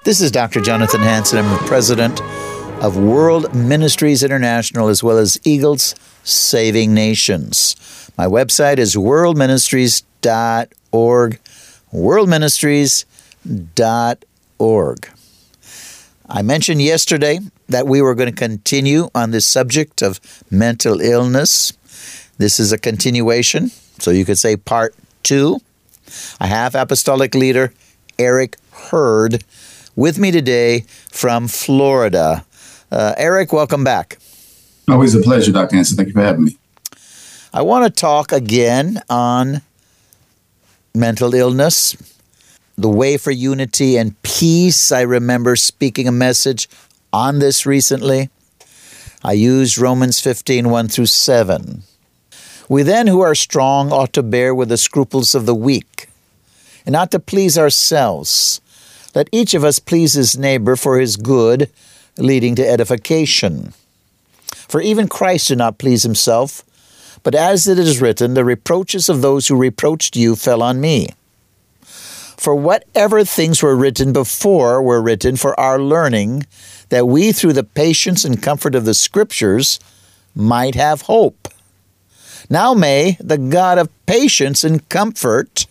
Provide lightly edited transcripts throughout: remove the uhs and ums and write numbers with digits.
This is Dr. Jonathan Hansen. I'm the president of World Ministries International, as well as Eagles Saving Nations. My website is worldministries.org, worldministries.org. I mentioned yesterday that we were going to continue on this subject of mental illness. This is a continuation, so you could say part 2. I have apostolic leader Eric Hurd with me today from Florida. Eric, welcome back. Always a pleasure, Dr. Hansen. Thank you for having me. I want to talk again on mental illness, the way for unity and peace. I remember speaking a message on this recently. I used Romans 15, 1 through 7. We then who are strong ought to bear with the scruples of the weak, and not to please ourselves. Let each of us please his neighbor for his good, leading to edification. For even Christ did not please himself, but as it is written, the reproaches of those who reproached you fell on me. For whatever things were written before were written for our learning, that we through the patience and comfort of the Scriptures might have hope. Now may the God of patience and comfort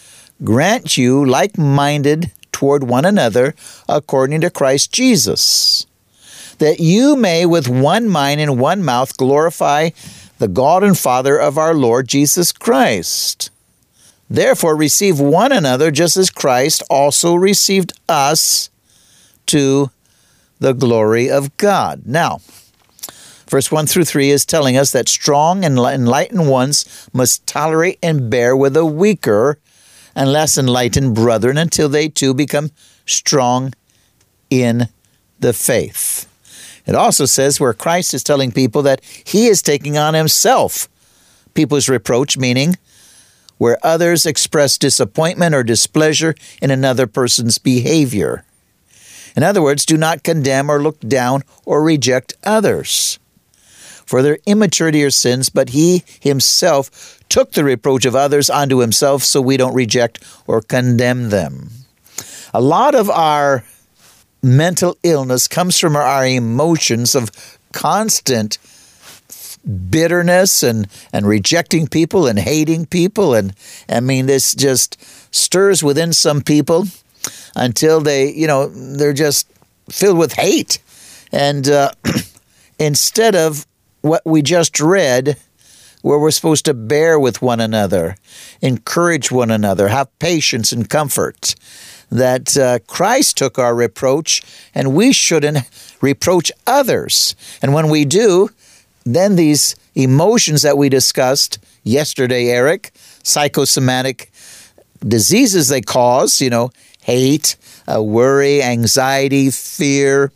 grant you like-minded toward one another according to Christ Jesus, that you may with one mind and one mouth glorify the God and Father of our Lord Jesus Christ. Therefore receive one another just as Christ also received us to the glory of God. Now, verse 1 through 3 is telling us that strong and enlightened ones must tolerate and bear with the weaker and less enlightened brethren until they too become strong in the faith. It also says where Christ is telling people that he is taking on himself people's reproach, meaning where others express disappointment or displeasure in another person's behavior. In other words, do not condemn or look down or reject others for their immaturity or sins, but he himself took the reproach of others onto himself so we don't reject or condemn them. A lot of our mental illness comes from our emotions of constant bitterness and rejecting people and hating people. And I mean, this just stirs within some people until they're just filled with hate. And instead of what we just read, where we're supposed to bear with one another, encourage one another, have patience and comfort, that Christ took our reproach and we shouldn't reproach others. And when we do, then these emotions that we discussed yesterday, Eric, psychosomatic diseases they cause, hate, worry, anxiety, fear,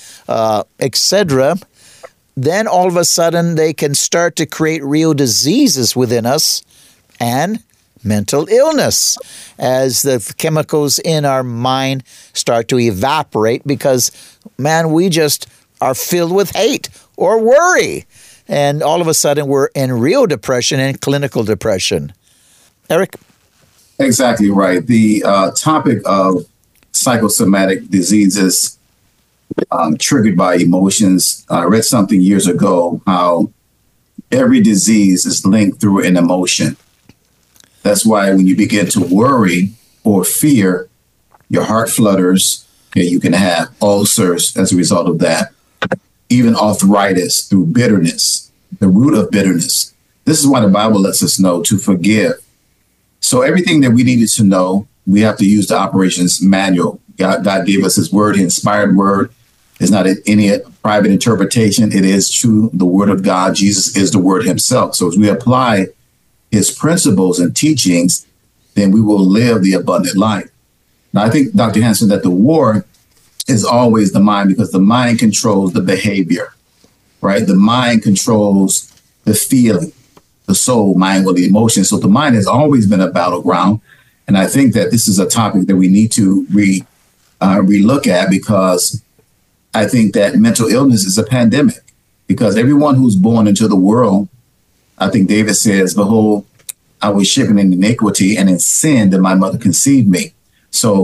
etc., then all of a sudden they can start to create real diseases within us and mental illness as the chemicals in our mind start to evaporate because, man, we just are filled with hate or worry. And all of a sudden we're in real depression and clinical depression. Eric? Exactly right. The topic of psychosomatic diseases triggered by emotions. I read something years ago how every disease is linked through an emotion. That's why when you begin to worry or fear, your heart flutters, and you can have ulcers as a result of that. Even arthritis through bitterness, the root of bitterness. This is why the Bible lets us know to forgive. So everything that we needed to know, we have to use the operations manual. God gave us his word, his inspired word. It's not any private interpretation. It is true, the word of God. Jesus is the word himself. So as we apply his principles and teachings, then we will live the abundant life. Now, I think, Dr. Hansen, that the war is always the mind because the mind controls the behavior, right? The mind controls the feeling, the soul, mind, or the emotion. So the mind has always been a battleground. And I think that this is a topic that we need to relook at because I think that mental illness is a pandemic because everyone who's born into the world, I think David says, behold, I was shapen in iniquity and in sin that my mother conceived me. So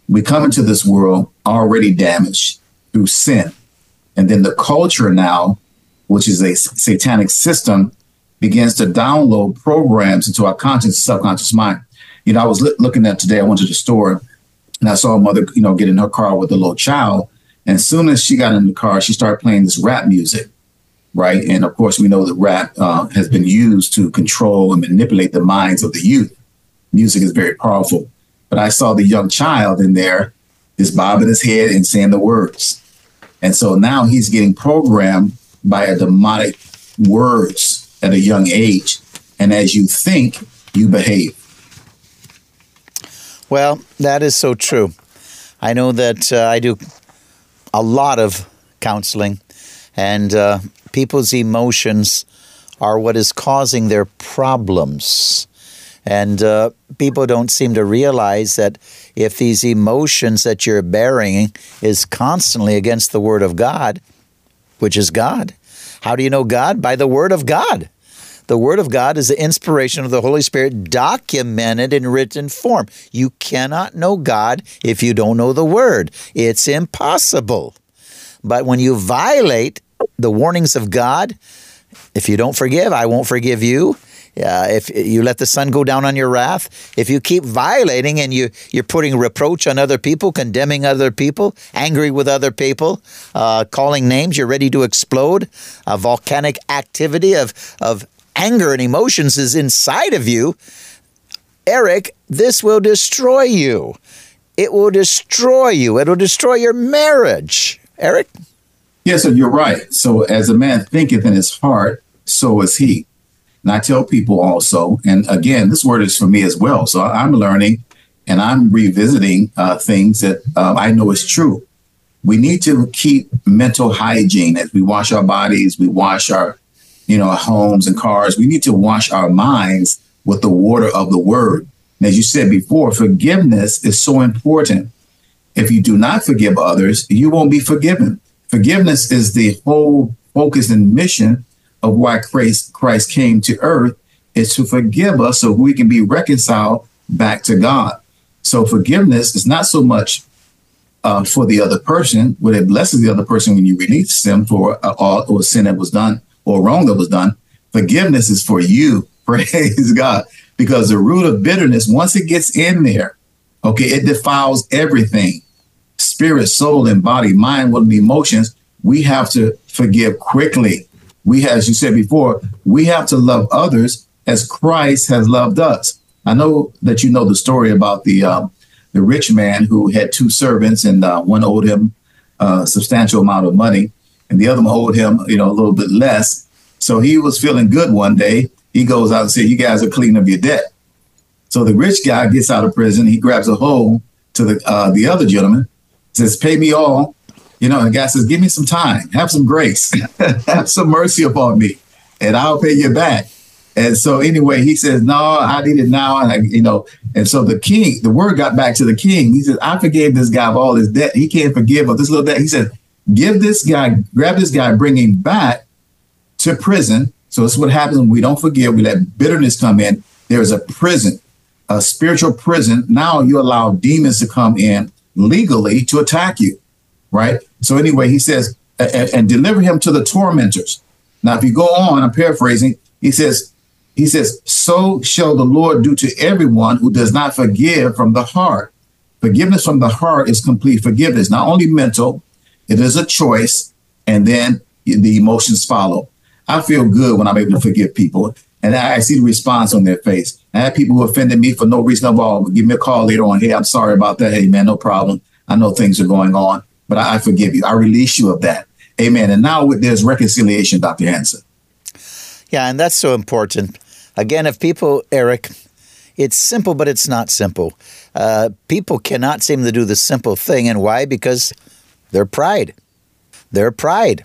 we come into this world already damaged through sin. And then the culture now, which is a satanic system, begins to download programs into our conscious, subconscious mind. You know, I was looking at today, I went to the store and I saw a mother, you know, get in her car with a little child. And as soon as she got in the car, she started playing this rap music, right? And of course, we know that rap has been used to control and manipulate the minds of the youth. Music is very powerful. But I saw the young child in there just bobbing his head and saying the words. And so now he's getting programmed by a demonic words at a young age. And as you think, you behave. Well, that is so true. I know that I do a lot of counseling, and people's emotions are what is causing their problems. And people don't seem to realize that if these emotions that you're bearing is constantly against the Word of God, which is God. How do you know God? By the Word of God. The Word of God is the inspiration of the Holy Spirit documented in written form. You cannot know God if you don't know the Word. It's impossible. But when you violate the warnings of God, if you don't forgive, I won't forgive you. If you let the sun go down on your wrath, if you keep violating and you're putting reproach on other people, condemning other people, angry with other people, calling names, you're ready to explode. A volcanic activity of anger and emotions is inside of you. Eric, this will destroy you. It will destroy you. It will destroy your marriage. Eric? Yes, sir, you're right. So as a man thinketh in his heart, so is he. And I tell people also, and again, this word is for me as well. So I'm learning and I'm revisiting things that I know is true. We need to keep mental hygiene as we wash our bodies, we wash our, our homes and cars. We need to wash our minds with the water of the word. And as you said before, forgiveness is so important. If you do not forgive others, you won't be forgiven. Forgiveness is the whole focus and mission of why Christ came to earth, is to forgive us so we can be reconciled back to God. So forgiveness is not so much for the other person, but it blesses the other person when you release them for or sin that was done or wrong that was done. Forgiveness is for you, praise God, because the root of bitterness, once it gets in there, okay, it defiles everything. Spirit, soul, and body, mind, will, and emotions. We have to forgive quickly. We, as you said before, we have to love others as Christ has loved us. I know that you know the story about the rich man who had two servants, and one owed him a substantial amount of money, and the other one owed him, a little bit less. So he was feeling good one day. He goes out and says, "You guys are cleaning up your debt." So the rich guy gets out of prison. He grabs a hold to the other gentleman, says, "Pay me all." And the guy says, "Give me some time, have some grace, have some mercy upon me, and I'll pay you back." And so anyway, he says, "No, I need it now." And so the word got back to the king. He says, "I forgave this guy of all his debt. He can't forgive of this little debt." He said, grab this guy, bring him back to prison. So this is what happens when we don't forgive. We let bitterness come in. There is a prison, a spiritual prison. Now you allow demons to come in legally to attack you. Right. So anyway, he says, and deliver him to the tormentors. Now, if you go on, I'm paraphrasing. He says, so shall the Lord do to everyone who does not forgive from the heart. Forgiveness from the heart is complete forgiveness, not only mental, it is a choice. And then the emotions follow. I feel good when I'm able to forgive people. And I see the response on their face. I have people who offended me for no reason at all. Give me a call later on. "Hey, I'm sorry about that. Hey, man, no problem. I know things are going on, but I forgive you. I release you of that." Amen. And now there's reconciliation, Dr. Hanson. Yeah, and that's so important. Again, if people, Eric, it's simple, but it's not simple. People cannot seem to do the simple thing. And why? Because their pride. Their pride.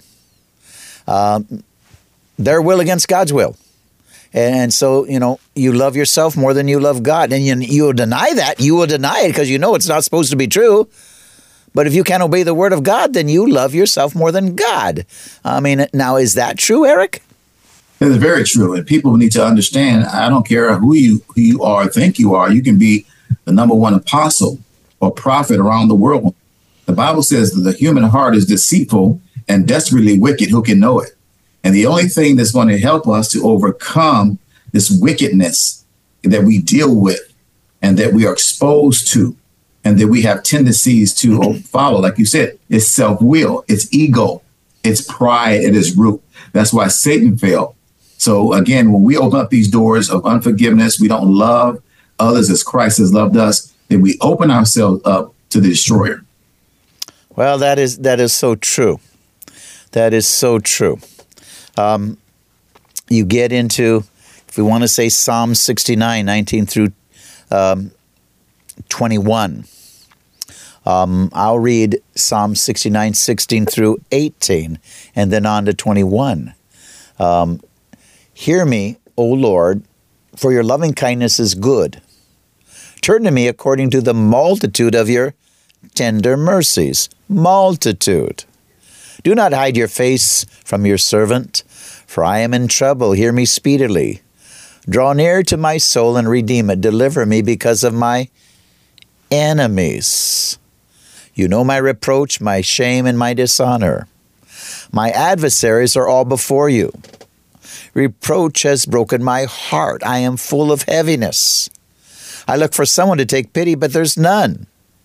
Their will against God's will. And so, you love yourself more than you love God. And you will deny that. You will deny it because it's not supposed to be true. But if you can't obey the word of God, then you love yourself more than God. Now, is that true, Eric? It is very true. And people need to understand, I don't care who you are, think you are. You can be the number one apostle. or profit around the world. The Bible says that the human heart is deceitful and desperately wicked. Who can know it? And the only thing that's going to help us to overcome this wickedness that we deal with and that we are exposed to and that we have tendencies to follow, like you said, is self-will, it's ego, it's pride at its root. That's why Satan failed. So again, when we open up these doors of unforgiveness, we don't love others as Christ has loved us, then we open ourselves up to the destroyer. Well, that is so true. That is so true. You get into, if we want to say Psalm 69, 19 through 21. I'll read Psalm 69, 16 through 18, and then on to 21. Hear me, O Lord, for your loving kindness is good. Turn to me according to the multitude of your tender mercies. Multitude. Do not hide your face from your servant, for I am in trouble. Hear me speedily. Draw near to my soul and redeem it. Deliver me because of my enemies. You know my reproach, my shame, and my dishonor. My adversaries are all before you. Reproach has broken my heart. I am full of heaviness. I look for someone to take pity, but there's none.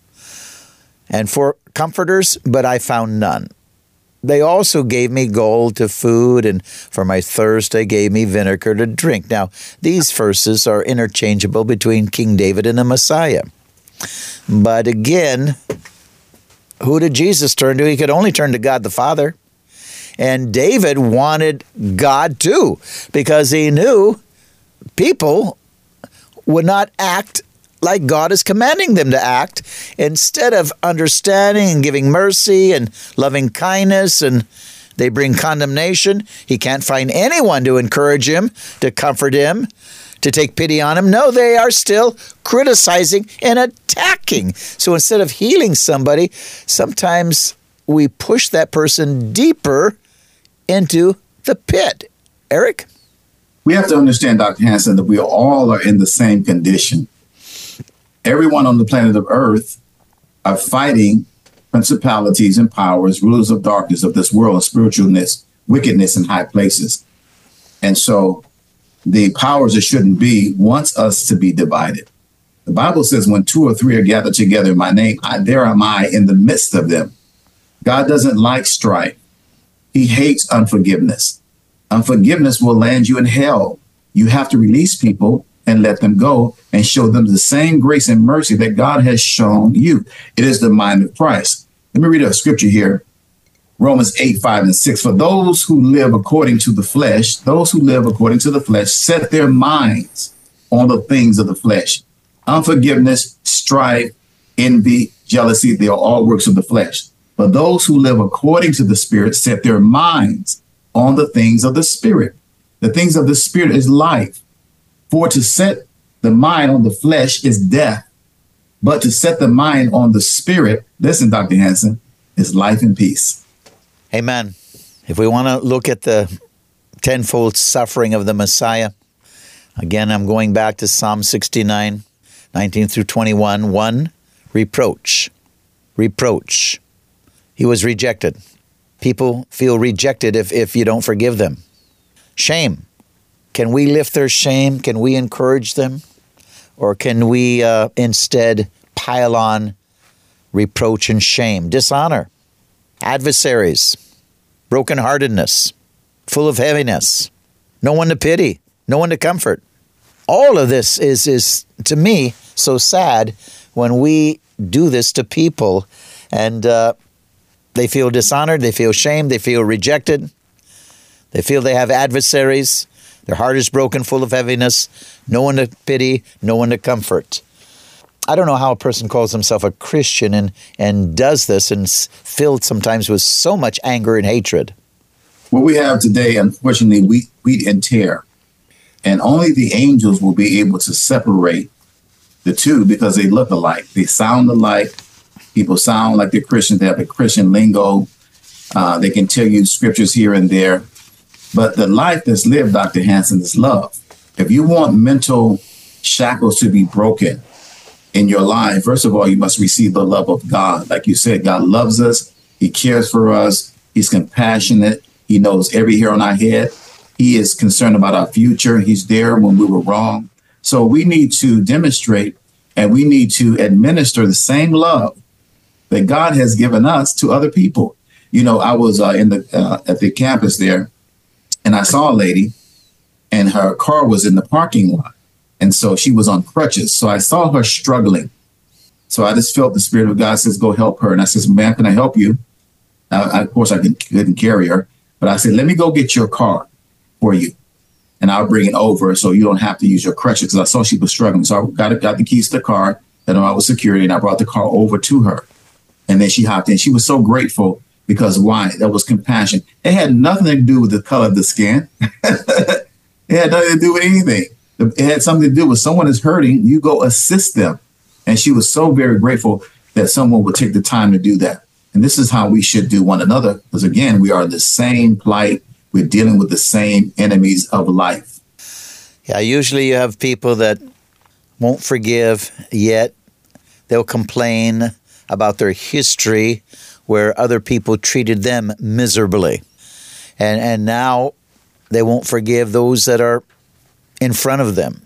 And for comforters, but I found none. They also gave me gold to food, and for my thirst they gave me vinegar to drink. Now, these verses are interchangeable between King David and the Messiah. But again, who did Jesus turn to? He could only turn to God the Father. And David wanted God too, because he knew people would not act like God is commanding them to act. Instead of understanding and giving mercy and loving kindness, and they bring condemnation. He can't find anyone to encourage him, to comfort him, to take pity on him. No, they are still criticizing and attacking. So instead of healing somebody, sometimes we push that person deeper into the pit. Eric? We have to understand, Dr. Hansen, that we all are in the same condition. Everyone on the planet of Earth are fighting principalities and powers, rulers of darkness of this world, spiritualness, wickedness in high places. And so the powers that shouldn't be wants us to be divided. The Bible says when two or three are gathered together in my name, there am I in the midst of them. God doesn't like strife. He hates unforgiveness. Unforgiveness will land you in hell. You have to release people and let them go and show them the same grace and mercy that God has shown you. It is the mind of Christ. Let me read a scripture here. Romans 8, 5, and 6. For those who live according to the flesh, set their minds on the things of the flesh. Unforgiveness, strife, envy, jealousy, they are all works of the flesh. But those who live according to the Spirit set their minds on the things of the Spirit. The things of the Spirit is life. For to set the mind on the flesh is death, but to set the mind on the Spirit, listen, Dr. Hansen, is life and peace. Amen. If we want to look at the tenfold suffering of the Messiah, again, I'm going back to Psalm 69, 19 through 21. 1, reproach. Reproach. He was rejected. People feel rejected if you don't forgive them. Shame. Can we lift their shame? Can we encourage them? Or can we instead pile on reproach and shame? Dishonor. Adversaries. Brokenheartedness. Full of heaviness. No one to pity. No one to comfort. All of this is to me, so sad when we do this to people and they feel dishonored, they feel shamed, they feel rejected, they feel they have adversaries, their heart is broken, full of heaviness, no one to pity, no one to comfort. I don't know how a person calls himself a Christian and does this and filled sometimes with so much anger and hatred. What we have today, unfortunately, wheat and tear. And only the angels will be able to separate the two because they look alike. They sound alike. People sound like they're Christians. They have a Christian lingo. They can tell you scriptures here and there. But the life that's lived, Dr. Hansen, is love. If you want mental shackles to be broken in your life, first of all, you must receive the love of God. Like you said, God loves us. He cares for us. He's compassionate. He knows every hair on our head. He is concerned about our future. He's there when we were wrong. So we need to demonstrate and we need to administer the same love that God has given us to other people. You know, I was at the campus there, and I saw a lady, and her car was in the parking lot. And so she was on crutches. So I saw her struggling. So I just felt the Spirit of God says, go help her. And I says, ma'am, can I help you? Of course, I couldn't carry her. But I said, let me go get your car for you. And I'll bring it over so you don't have to use your crutches. Because I saw she was struggling. So I got the keys to the car, let her know I was security, and I brought the car over to her. And then she hopped in. She was so grateful because why? That was compassion. It had nothing to do with the color of the skin. It had nothing to do with anything. It had something to do with someone is hurting, you go assist them. And she was so very grateful that someone would take the time to do that. And this is how we should do one another. Because again, we are the same plight. We're dealing with the same enemies of life. Yeah, usually you have people that won't forgive, yet they'll complain about their history where other people treated them miserably. And now they won't forgive those that are in front of them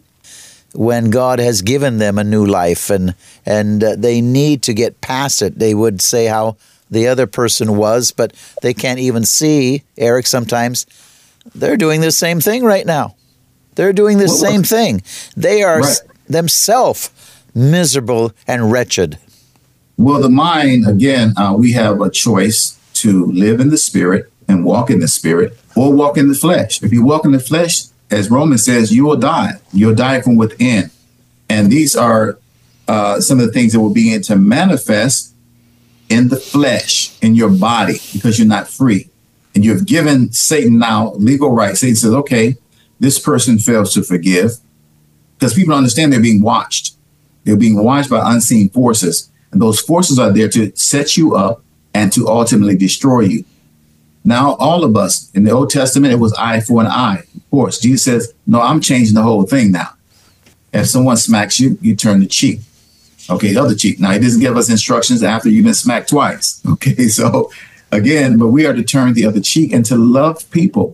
when God has given them a new life, and they need to get past it. They would say how the other person was, but they can't even see, Eric, sometimes they're doing the same thing right now. They're doing the same thing. They are themselves miserable and wretched. Well, the mind, again, we have a choice to live in the Spirit and walk in the Spirit or walk in the flesh. If you walk in the flesh, as Romans says, you will die. You'll die from within. And these are some of the things that will begin to manifest in the flesh, in your body, because you're not free. And you've given Satan now legal rights. Satan says, okay, this person fails to forgive, because people don't understand they're being watched. They're being watched by unseen forces. And those forces are there to set you up and to ultimately destroy you. Now, all of us in the Old Testament, it was eye for an eye. Of course, Jesus says, no, I'm changing the whole thing now. If someone smacks you, you turn the cheek. Okay, the other cheek. Now, he doesn't give us instructions after you've been smacked twice. Okay, so again, but we are to turn the other cheek and to love people.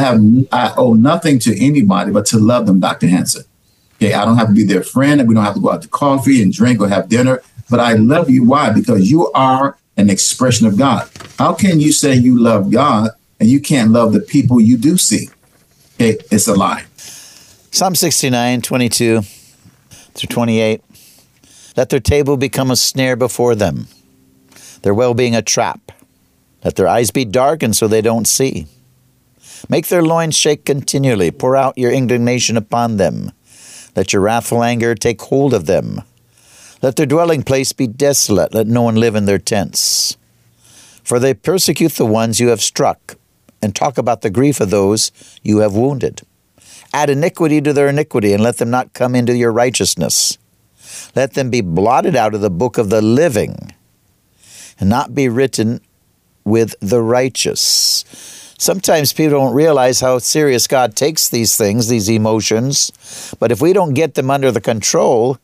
I owe nothing to anybody but to love them, Dr. Hanson. Okay, I don't have to be their friend, and we don't have to go out to coffee and drink or have dinner. But I love you. Why? Because you are an expression of God. How can you say you love God and you can't love the people you do see? Okay, it's a lie. Psalm 69, 22 through 28. Let their table become a snare before them, their well-being a trap. Let their eyes be darkened so they don't see. Make their loins shake continually. Pour out your indignation upon them. Let your wrathful anger take hold of them. Let their dwelling place be desolate. Let no one live in their tents. For they persecute the ones you have struck, and talk about the grief of those you have wounded. Add iniquity to their iniquity, and let them not come into your righteousness. Let them be blotted out of the book of the living, and not be written with the righteous. Sometimes people don't realize how serious God takes these things, these emotions. But if we don't get them under the control,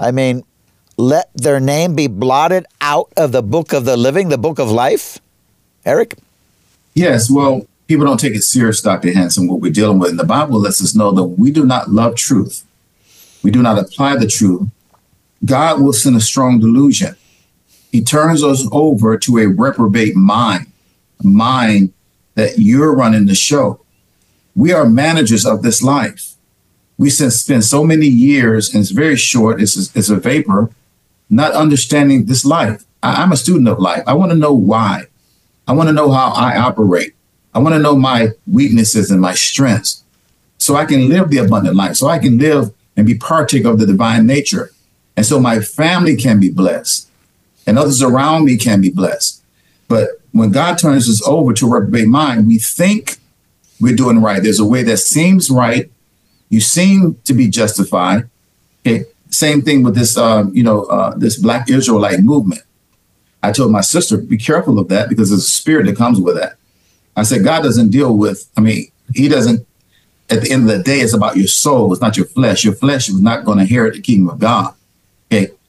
let their name be blotted out of the book of the living, the book of life. Eric? Yes, well, people don't take it serious, Dr. Hanson, what we're dealing with. And the Bible lets us know that we do not love truth. We do not apply the truth. God will send a strong delusion. He turns us over to a reprobate mind, a mind that you're running the show. We are managers of this life. We spend so many years, and it's very short, it's a vapor, not understanding this life. I'm a student of life. I want to know why. I want to know how I operate. I want to know my weaknesses and my strengths so I can live the abundant life, so I can live and be partaker of the divine nature. And so my family can be blessed and others around me can be blessed. But when God turns us over to a reprobate mind, we think we're doing right. There's a way that seems right. You seem to be justified. Okay. Same thing with this, this Black Israelite movement. I told my sister, be careful of that because there's a spirit that comes with that. I said, God doesn't deal with, he doesn't, at the end of the day, it's about your soul. It's not your flesh. Your flesh is not going to inherit the kingdom of God. Okay.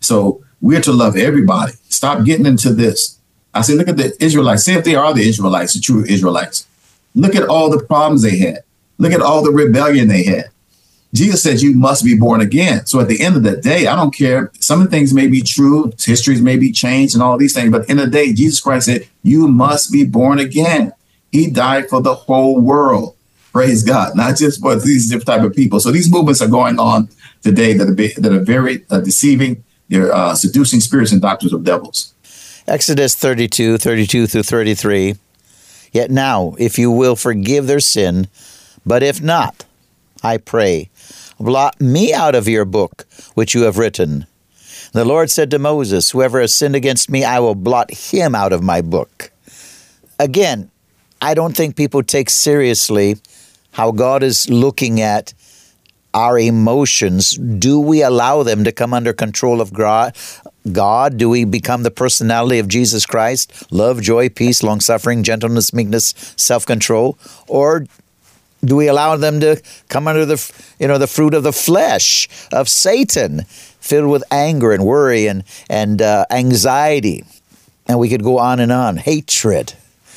So we're to love everybody. Stop getting into this. I say, look at the Israelites. Say if they are the Israelites, the true Israelites. Look at all the problems they had. Look at all the rebellion they had. Jesus said you must be born again. So at the end of the day, I don't care. Some of the things may be true. Histories may be changed and all these things. But at the end of the day, Jesus Christ said, you must be born again. He died for the whole world. Praise God. Not just for these different type of people. So these movements are going on today that are very deceiving. They're seducing spirits and doctrines of devils. Exodus 32 through 33. Yet now, if you will forgive their sin, but if not, I pray, blot me out of your book, which you have written. The Lord said to Moses, whoever has sinned against me, I will blot him out of my book. Again, I don't think people take seriously how God is looking at our emotions. Do we allow them to come under control of God? Do we become the personality of Jesus Christ? Love, joy, peace, long-suffering, gentleness, meekness, self-control? Or do we allow them to come under the fruit of the flesh of Satan, filled with anger and worry and anxiety? And we could go on, hatred.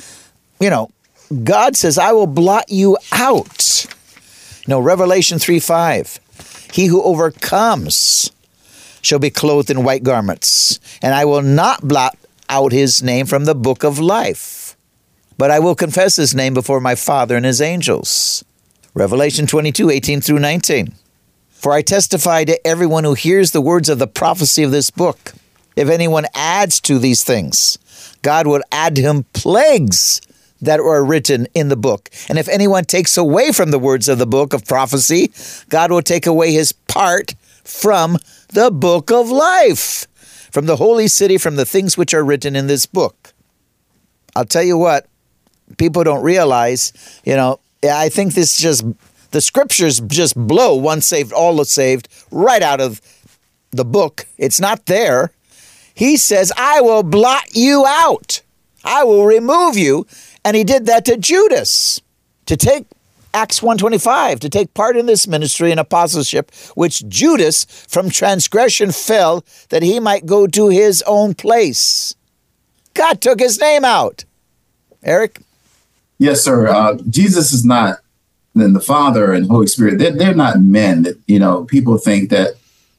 God says, I will blot you out. Revelation 3:5, he who overcomes shall be clothed in white garments, and I will not blot out his name from the book of life, but I will confess his name before my Father and his angels. Revelation 22:18 through 19. For I testify to everyone who hears the words of the prophecy of this book. If anyone adds to these things, God will add to him plagues that are written in the book. And if anyone takes away from the words of the book of prophecy, God will take away his part from the book of life, from the holy city, from the things which are written in this book. I'll tell you what, people don't realize, I think the scriptures just blow once saved, all are saved right out of the book. It's not there. He says, I will blot you out. I will remove you. And he did that to Judas, to take Acts 1:25, to take part in this ministry and apostleship, which Judas from transgression fell, that he might go to his own place. God took his name out. Eric? Yes, sir. Jesus is not, then the Father and Holy Spirit, they're not men that, people think that,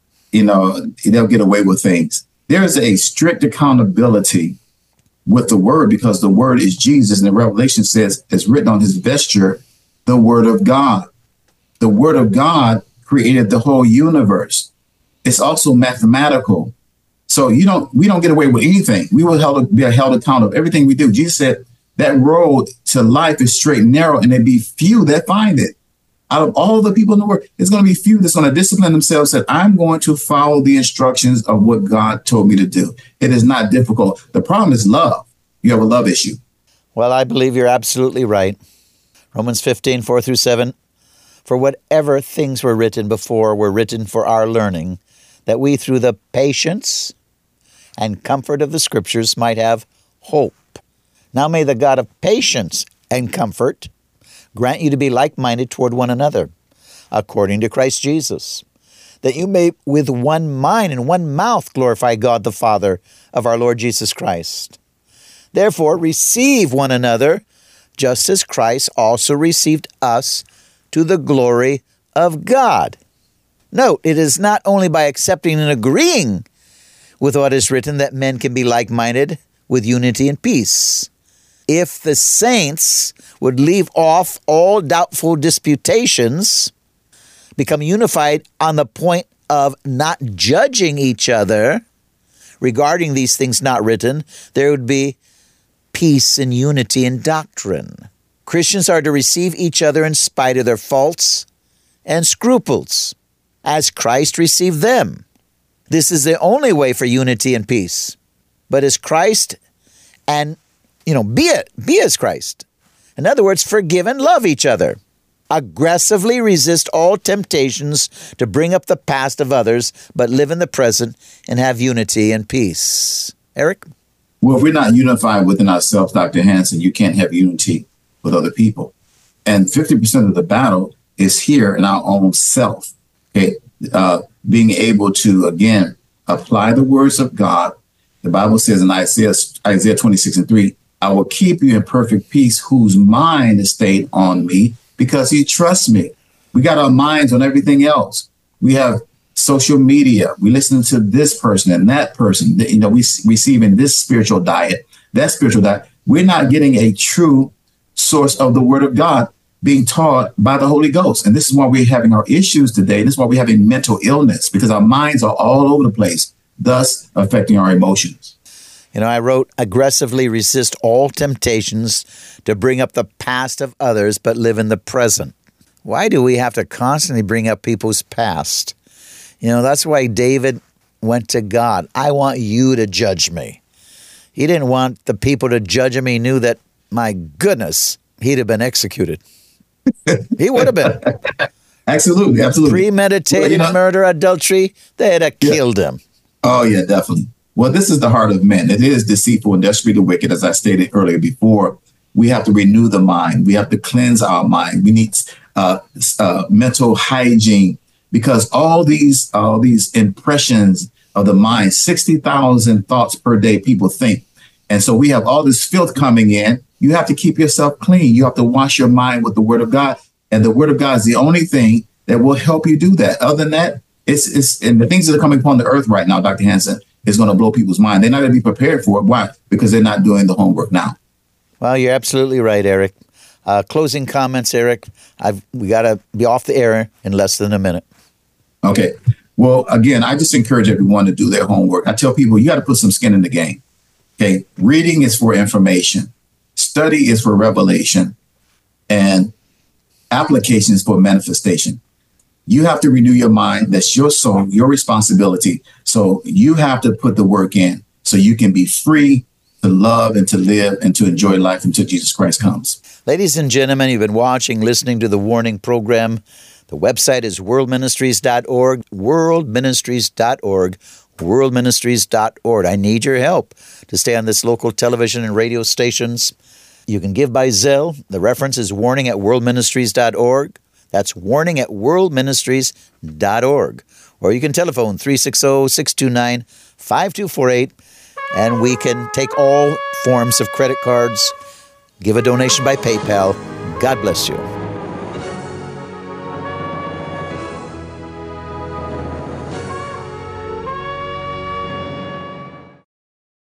they'll get away with things. There is a strict accountability with the word, because the word is Jesus. And the Revelation says it's written on his vesture, the word of God. The word of God created the whole universe. It's also mathematical. So we don't get away with anything. We will be held accountable of everything we do. Jesus said that road to life is straight and narrow, and there be few that find it. Out of all the people in the world, it's going to be few that's going to discipline themselves, that I'm going to follow the instructions of what God told me to do. It is not difficult. The problem is love. You have a love issue. Well, I believe you're absolutely right. Romans 15:4 through 7. For whatever things were written before were written for our learning, that we through the patience and comfort of the scriptures might have hope. Now may the God of patience and comfort grant you to be like-minded toward one another, according to Christ Jesus, that you may with one mind and one mouth glorify God the Father of our Lord Jesus Christ. Therefore receive one another, just as Christ also received us to the glory of God. Note, it is not only by accepting and agreeing with what is written that men can be like-minded with unity and peace. If the saints would leave off all doubtful disputations, become unified on the point of not judging each other regarding these things not written, there would be peace and unity in doctrine. Christians are to receive each other in spite of their faults and scruples, as Christ received them. This is the only way for unity and peace. But as Christ and be as Christ. In other words, forgive and love each other. Aggressively resist all temptations to bring up the past of others, but live in the present and have unity and peace. Eric? Well, if we're not unified within ourselves, Dr. Hanson, you can't have unity with other people. And 50% of the battle is here in our own self. Okay, being able to, again, apply the words of God. The Bible says in Isaiah 26:3, I will keep you in perfect peace whose mind is stayed on me because he trusts me. We got our minds on everything else. We have social media. We listen to this person and that person. We receiving this spiritual diet, that spiritual diet. We're not getting a true source of the word of God being taught by the Holy Ghost. And this is why we're having our issues today. This is why we're having mental illness, because our minds are all over the place, thus affecting our emotions. I wrote, aggressively resist all temptations to bring up the past of others, but live in the present. Why do we have to constantly bring up people's past? That's why David went to God. I want you to judge me. He didn't want the people to judge him. He knew that, my goodness, he'd have been executed. He would have been. Absolutely. Premeditated murder, adultery, they'd have killed him. Oh, yeah, definitely. Well, this is the heart of men. It is deceitful and desperately wicked, as I stated earlier before. We have to renew the mind. We have to cleanse our mind. We need mental hygiene, because all these impressions of the mind, 60,000 thoughts per day people think. And so we have all this filth coming in. You have to keep yourself clean. You have to wash your mind with the word of God. And the word of God is the only thing that will help you do that. Other than that, it's and the things that are coming upon the earth right now, Dr. Hansen, is going to blow people's mind. They're not going to be prepared for it. Why? Because they're not doing the homework now. Well, you're absolutely right, Eric. Closing comments, Eric. We got to be off the air in less than a minute. Okay. Well, again, I just encourage everyone to do their homework. I tell people, you got to put some skin in the game. Okay. Reading is for information. Study is for revelation. And application is for manifestation. You have to renew your mind. That's your soul, your responsibility. So you have to put the work in so you can be free to love and to live and to enjoy life until Jesus Christ comes. Ladies and gentlemen, you've been listening to the Warning Program. The website is worldministries.org, worldministries.org, worldministries.org. I need your help to stay on this local television and radio stations. You can give by Zelle. The reference is warning@worldministries.org. That's warning@worldministries.org. Or you can telephone 360-629-5248, and we can take all forms of credit cards. Give a donation by PayPal. God bless you.